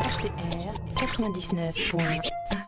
HTR 99.1.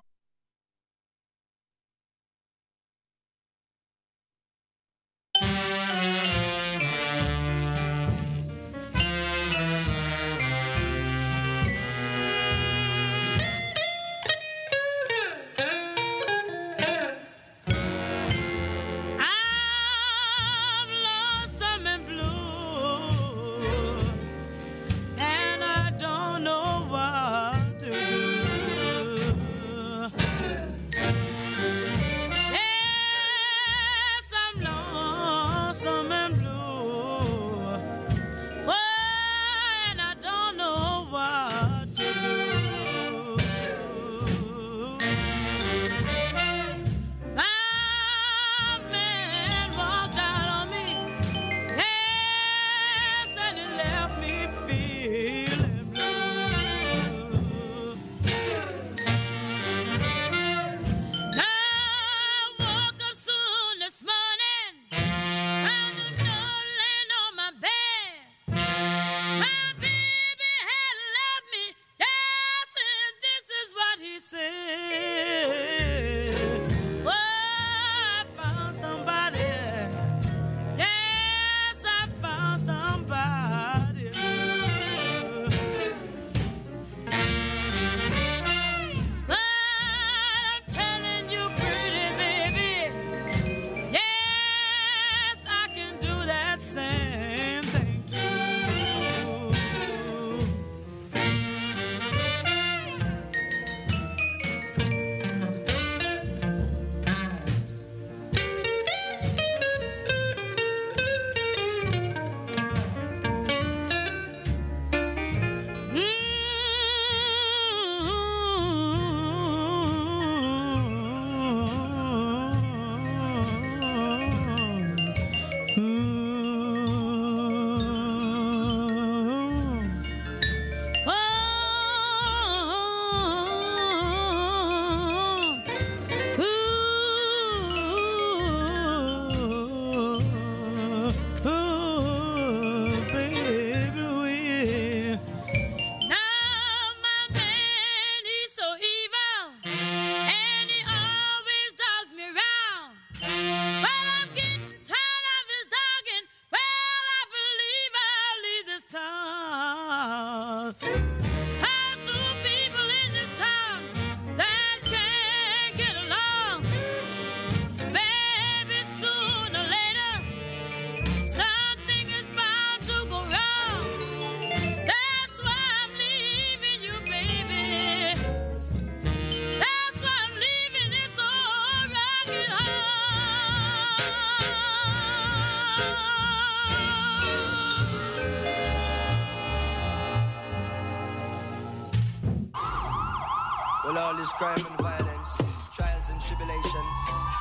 Well, all this crime and violence, trials and tribulations.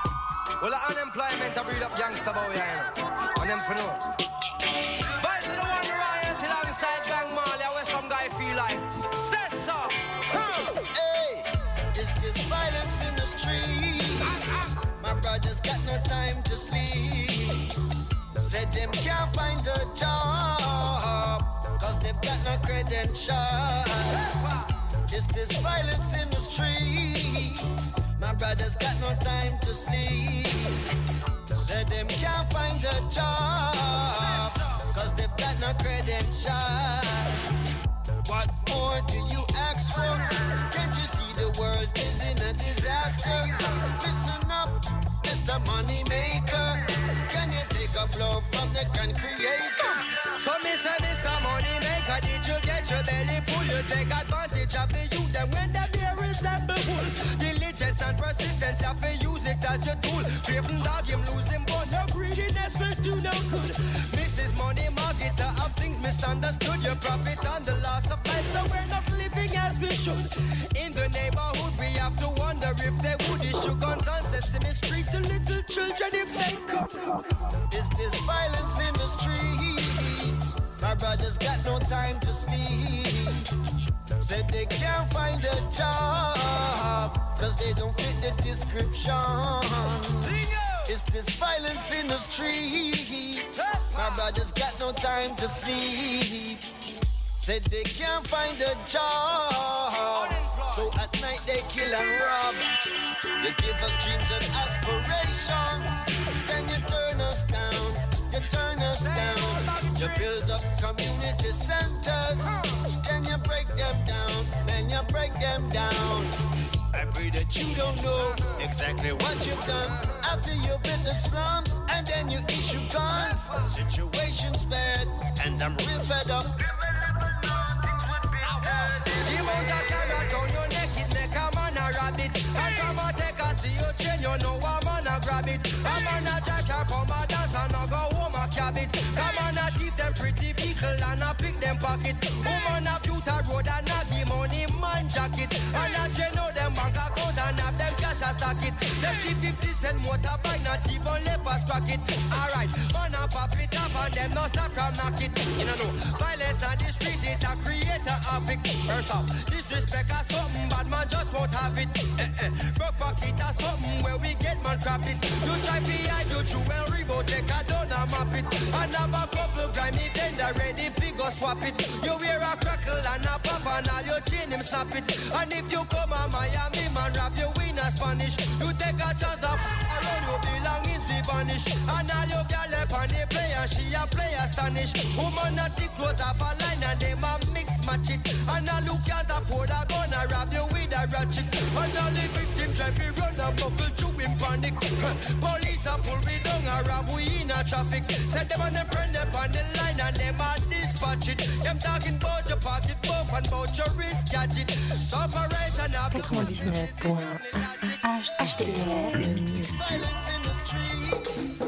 Well, the unemployment I breed up youngster boy, and them for no. Vibes to the one riot alongside Gang Marley, where some guy feel like, say so. Hey, is this violence in the streets? My brothers got no time to sleep. Said them can't find a job, cause they've got no credentials. Is this violence in the streets? My brothers got no time to sleep. Said them can't find a job, cause they've got no credentials. What more do you ask for? Can't you see the world is in a disaster? Listen up, Mr. Moneymaker. Can you take a blow from the gun creator? So me say, Mr. Moneymaker, did you get your belly full? You take advantage of the youth, and when the beer resemble bull. Diligence and persistence, you have to use it as your tool. Craven dog, him losing bone, your greediness will do no good. Mrs. Money Marketer of things misunderstood. Your profit on the loss of life, so we're not living as we should. In the neighborhood, we have to wonder if they would issue guns on Sesame Street to little children if they could. Is this violence in the streets? My brothers got no time to sleep. Said they can't find a job, cause they don't fit the description. Is this violence in the streets? My brothers got no time to sleep. Said they can't find a job, so at night they kill and rob. You give us dreams and aspirations, then you turn us down, you turn us down. You build up community centers, then you break them down, then you break them down. I pray that you don't know exactly what you've done after you built the slums and then you issue guns. Situation's bad and I'm real fed up. The amount of carrot on your neck, it make a man a rabbit. And from a take a see you chain, you know a man a grab it. A man a jack a come a dance and a go home a cab it. Come on a thief them pretty vehicle and a pick them pocket. Woman a beauty road and a give money man jacket. And a chain know them bank account and have them cash a stack it. Them 50 cent motorbike not even left a sprock it. Alright, man a pop it up and them no stop from knock it. You know, violence on the street it a create a havoc. First off, disrespect a something bad man just won't have it. Broke pocket a something where we get man crap it. You try behind you true well revolt take a down and map it. And have a couple grimy vendor ready figure swap it. You wear a crackle and a pop and all your chain him snap it. And if you come a Miami man rap you win a Spanish. You take a chance of around you belongings we vanish. And all your girl up on the play and she a play astonish. Woman a thick close off a line and them a mix match it. And all you can't afford a gun a rap you with a ratchet. And all the victim try to run a buckle to him panic. Police a pull me down a rap we in a traffic. Said them and them friend up on the line and them a dispatch it. Them talking about your pocket buff and about your wrist gadget. Separation of 99.1 HTR, le mix des Violence in the street.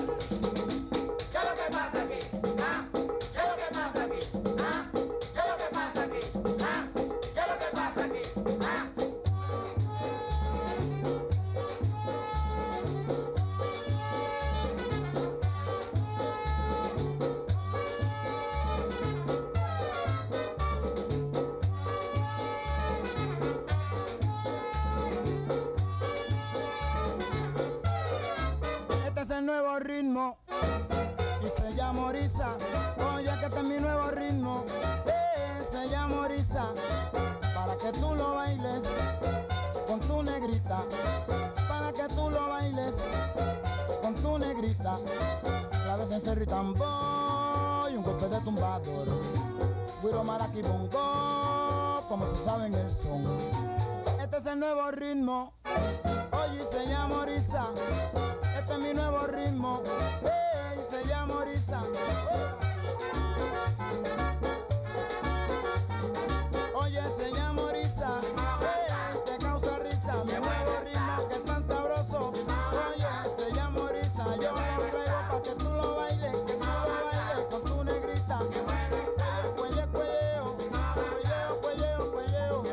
Nuevo ritmo y se llama Orisa. Oye, que este es mi nuevo ritmo, se llama Orisa. Para que tú lo bailes con tu negrita, para que tú lo bailes con tu negrita. La vez en Cerro y Tambor y un golpe de tumbador. Guiro, maraqui, bongo, como se sabe en el son. Este es el nuevo ritmo, oye, se llama Orisa. Este es mi nuevo ritmo, se llama Orisa. Oye, se llama Orisa, te causa risa. Mi nuevo ritmo que es tan sabroso. Oye, se llama Orisa. Yo lo traigo pa' que tú lo bailes, con tu negrita. Cuelle, cuelleo, cuelleo, cuelleo, cuelleo.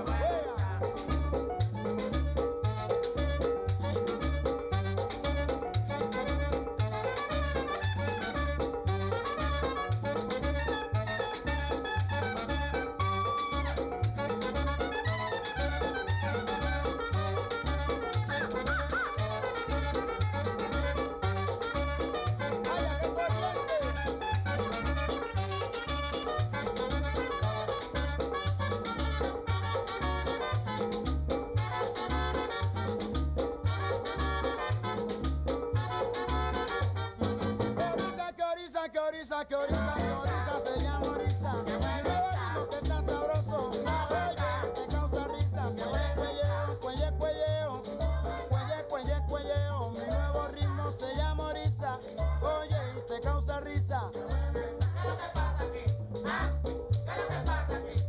Que Orisa se llama Orisa. Mi nuevo ritmo que es tan sabroso. Oye, te causa risa. Cuelle, cuelleo, cuelleo, cuelle, cuelleo. Mi nuevo ritmo se llama Orisa. Oye, te causa risa. ¿Qué es lo que pasa aquí? ¿Qué es lo que pasa aquí?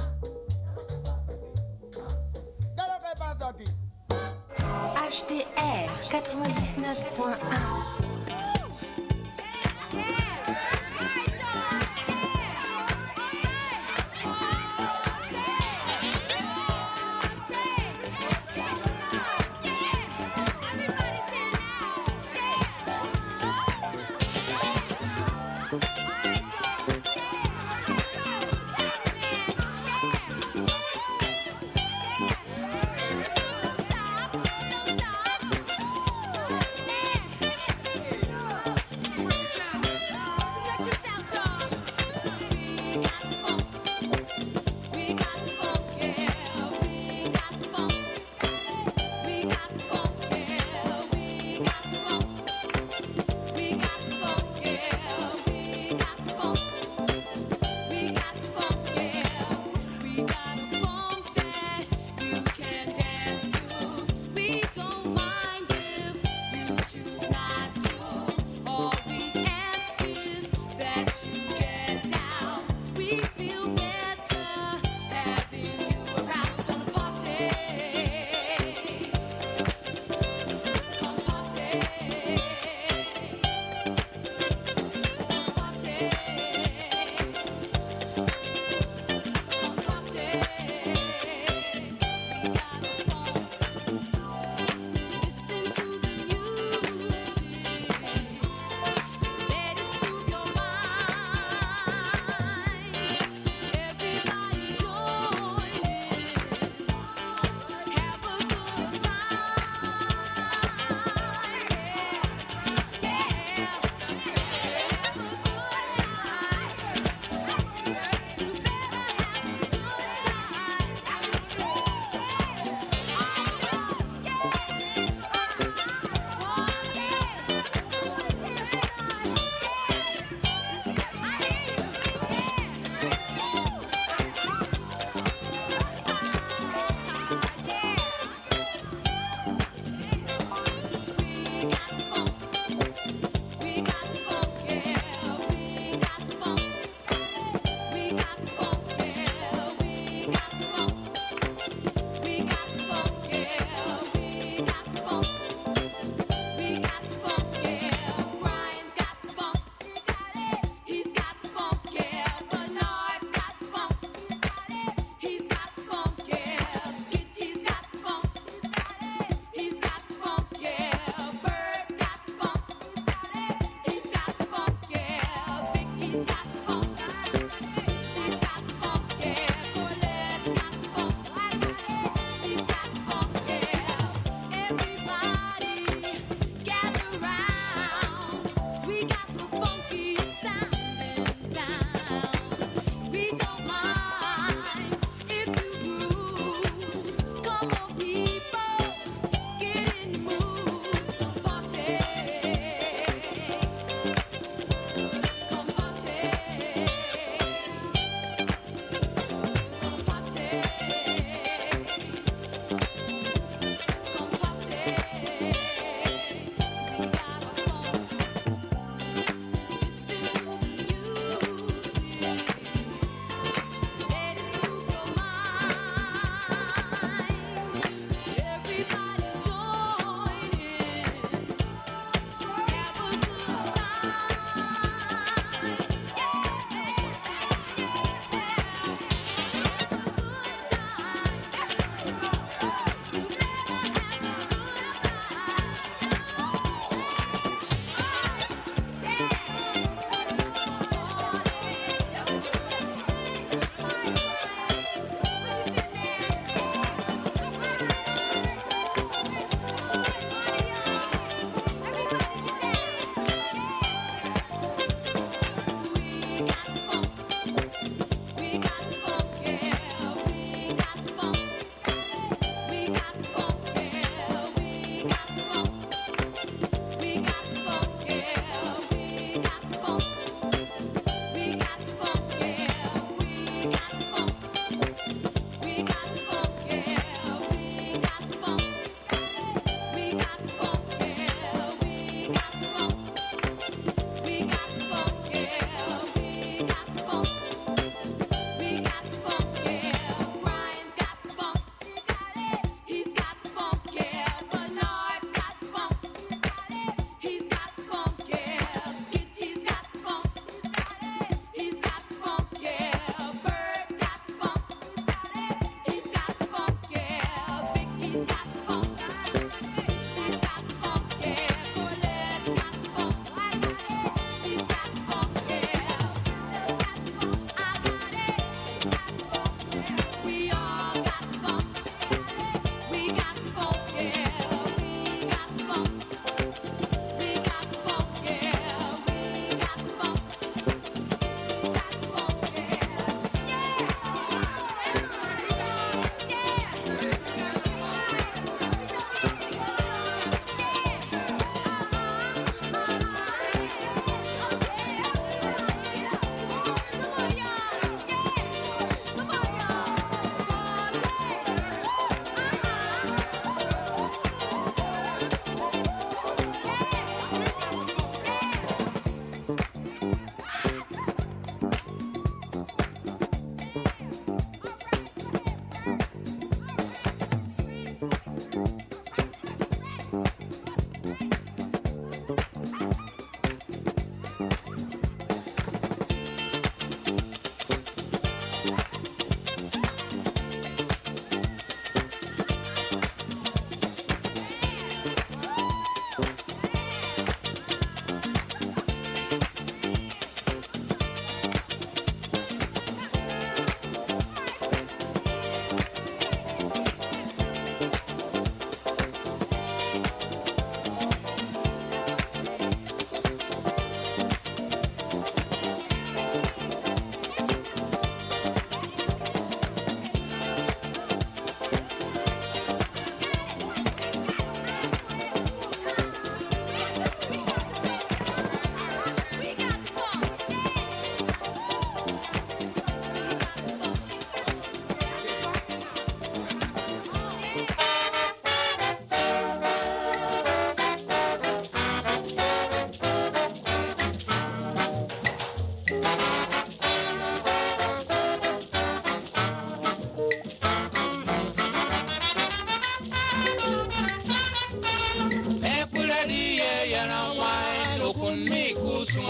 ¿Qué es lo que pasa aquí? HTR 99.1.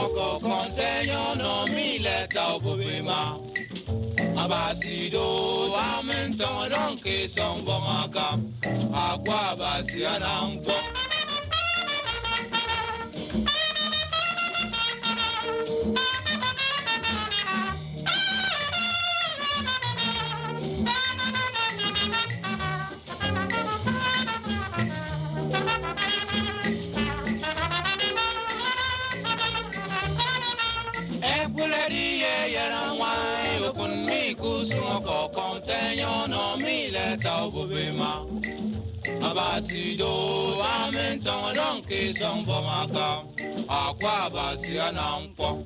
sungoko kontenyo no mileta obubima. Abasido amenton donke son bomaka. Aqua basiana umpo. Sungoko kontenyo no mileta obubima. Abasido amenton donke son bomaka. Aqua basiana umpo.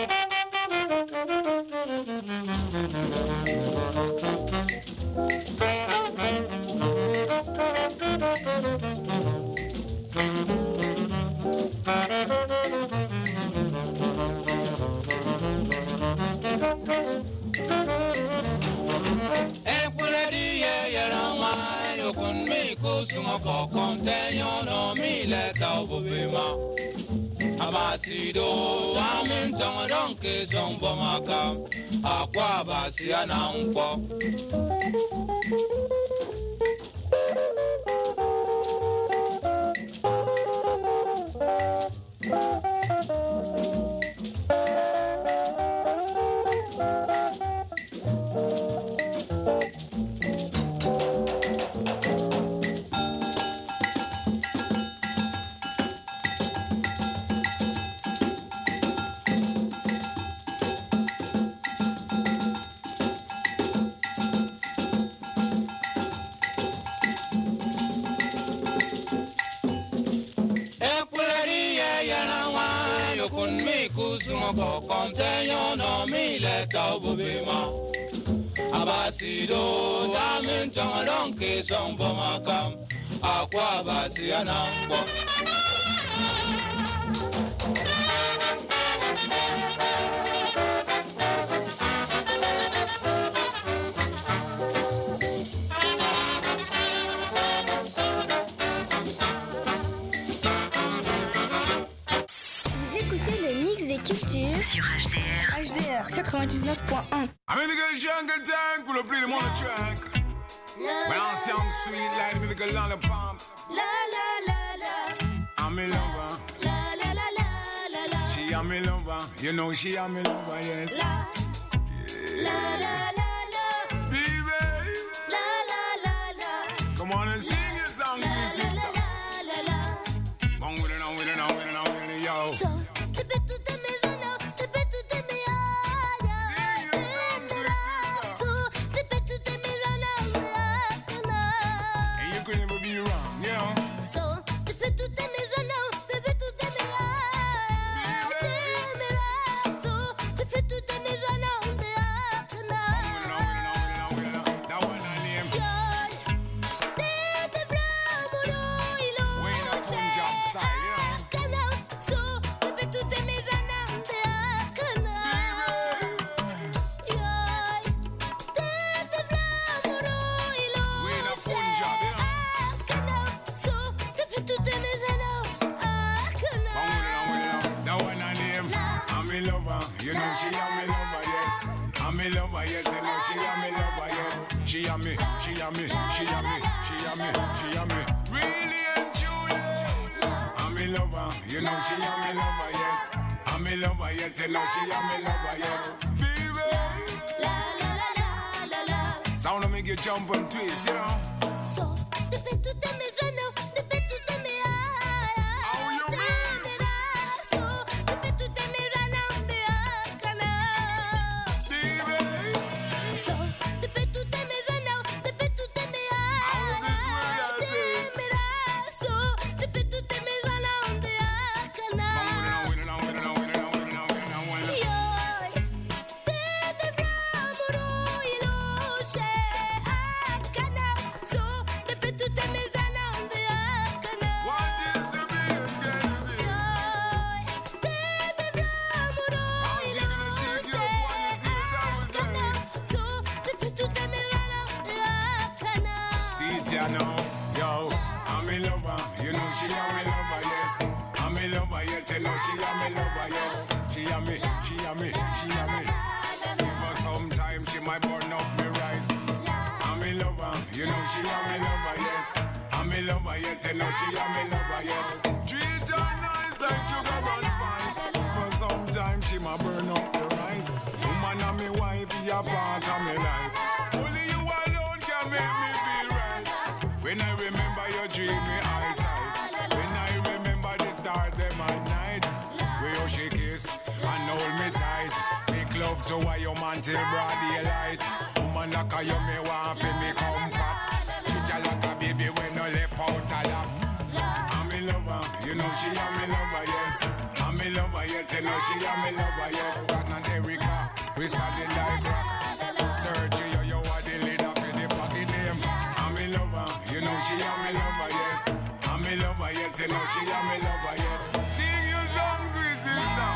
Sungoko kontenyo no mileta obubima. Abasido amenton donke son bomaka. Aqua basiana umpo. Sungoko kontenyo no mileta obubima. Abasido amenton donke son bomaka. Aqua basiana umpo. Sur HDR. HDR 99.1. I'm in the good jungle tank, we'll play them on the track. When I sound sweet like the musical lollipop. La la la la. I'm in lover. La la la la la la. She am me lover, you know she am me lover, yes. La la la la la. Baby. La la la la. Come on and sing your song, sweet sister. La la la la. Bang with it, now, with it, now, with it, now, with it, yo. So, tu peux tout aimer, Vena, tu peux tout aimer, Sing your song, sweet sister. tu peux tout aimer, Vena, And you could never be wrong, you know. so, tu peux tout aimer, Vena, tu peux tout aimer, so, tu peux tout aimer, Vena, That one I name. Wayne and Punjab style, you know. So, tu peux tout aimer, Vena, Wayne and Punjab, you know. so, tu peux tout aimer, Vena, That one I name. I'm in lover, you know she am me lover, yes. I'm in lover, yes, you know she am me lover, yes. She am me, she am me, she am me, she am me, she am me. Really and truly. I'm in lover, you know she am me lover, yes. I'm in lover, yes, you know she am me lover, yes. Baby. Sound of make you jump and twist, you know. So, tu peux tout aimer, Vena, tu peux tout aimer, How you mean? so, tu peux tout aimer, Vena, Baby. so, tu peux tout aimer, Vena, tu peux tout aimer, so, tu peux tout aimer, Vena, I know, yo, I'm in lover, you know she am me lover, yes. I'm in lover, yes, you know she am me lover, yo. she and me, she and me, she and me. But sometimes she might burn up me rice. I'm in love her, you know she and me lover, yes. I'm in love her, yes, you know she and me lover, yes. Treat her nice like sugar and spice. But sometimes she might burn up the rice. Woman and me wife, be a part of me life. Only you alone can make me feel right. When I remember your dreamy eyesight, when I remember the stars them at night, where you she kiss and hold me tight, make love to a your man till broad daylight. Woman like a you me want for me comfort, treat her like a baby when no left out a lap. I'm in love her, you know she and me lover, yes. I'm in love her, yes, you know she and me lover, yes. Got and Erica, we solid like rock. Sergio, you are the leader for the pocket name. I'm in love her, you know she and me lover, yes. I'm in love her, yes, you know she and me lover, yes. Sing your songs with sister.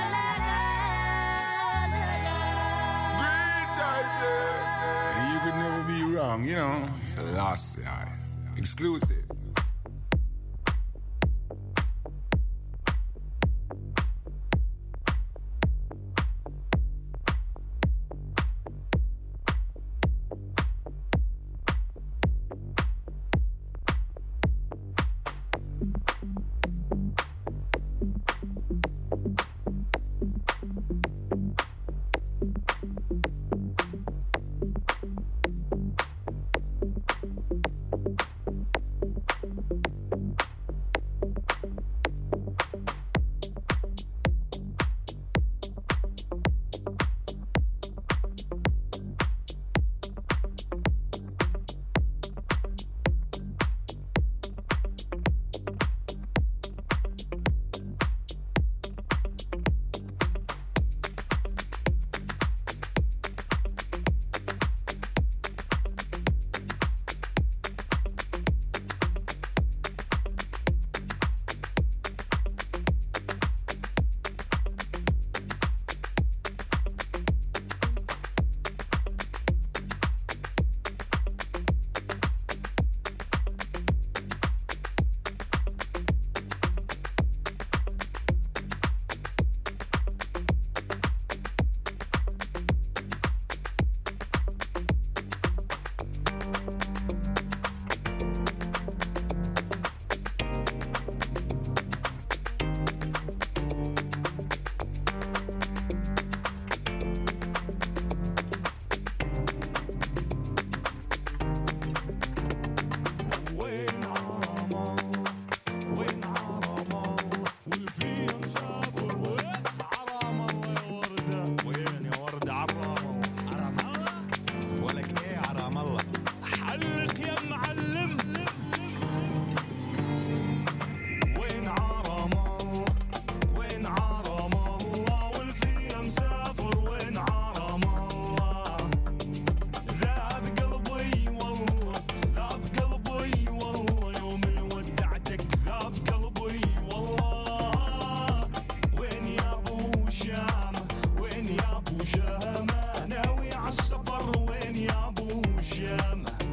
Great choices. And you could never be wrong, you know. It's a lost eyes. Exclusive.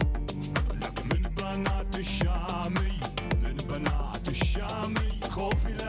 الشامي من بنات الشامي خوفي